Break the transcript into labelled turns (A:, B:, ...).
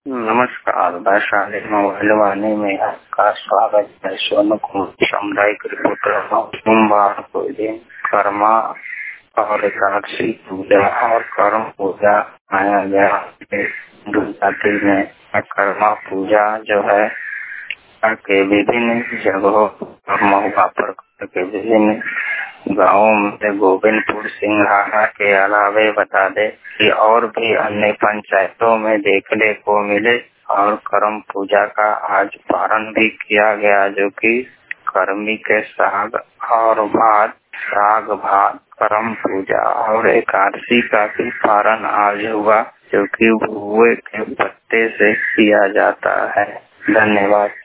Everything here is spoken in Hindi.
A: नमस्कार, वैशाली मोबाइल वाणी में आपका स्वागत है। सोनू कुमार सामुदायिक रिपोर्टर। सोमवार को दिन कर्मा और एकादशी पूजा और कर्म पूजा आया गया। हिंदू जाति में कर्मा पूजा जो है के विभिन्न जगहों पर महुआ पर के विभिन्न गाँवों में गोविंदपुर सिंघाड़ा के अलावे बता दे कि और भी अन्य पंचायतों में देखने को मिले। और कर्म पूजा का आज पारण भी किया गया, जो कि कर्मी के साग भात कर्म पूजा और एकादशी का भी पारण आज हुआ, जो कि भुए के पत्ते से किया जाता है। धन्यवाद।